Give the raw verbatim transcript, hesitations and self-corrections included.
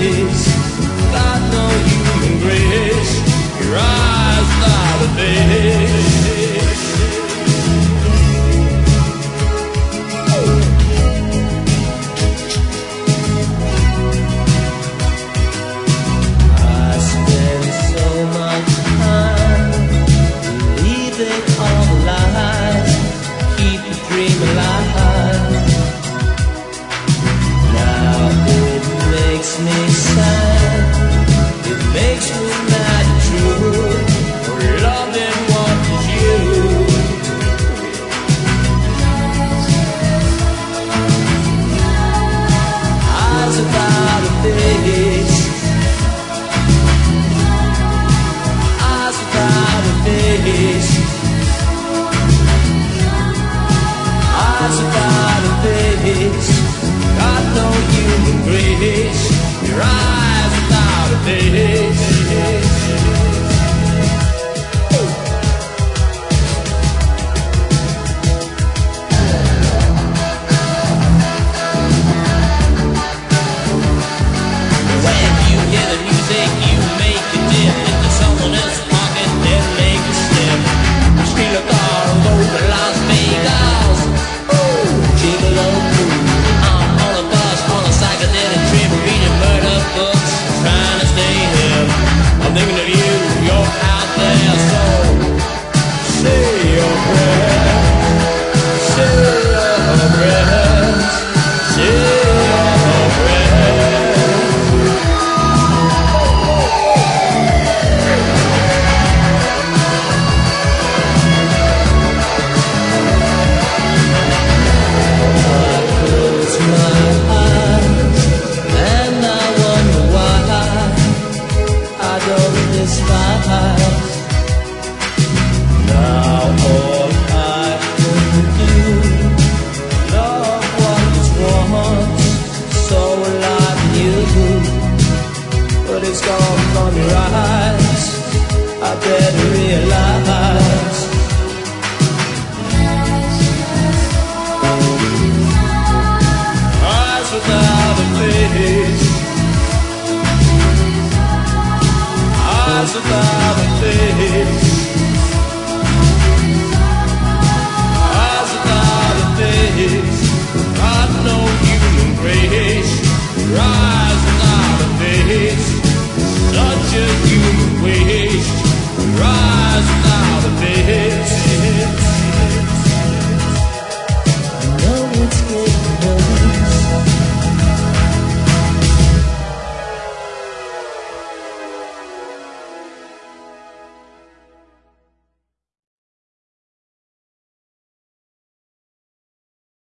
face, got no human grace. Your eyes without a face. I spend so much time believing all the lies, keep the dream alive. Now it makes me sad, it makes me mad and true, for loving what is you. Eyes without a face, eyes without a face, eyes without a face, got no human grace. Your eyes without a face. When you hear the music, you make a dip into someone else's pocket, then make a step. Steal a car and go to Las Vegas. Ooh, gigolo cool. I'm on a bus, on a psychedelic trip, reading murder books, trying to stay hip. I'm thinking of you, you're out there, so say your prayers, say your prayers, say your prayers. Close my eyes and I wonder why I don't despise. Now all I can do, love what was once so like you, but it's gone from your eyes, I better realize. Eyes without a face, eyes without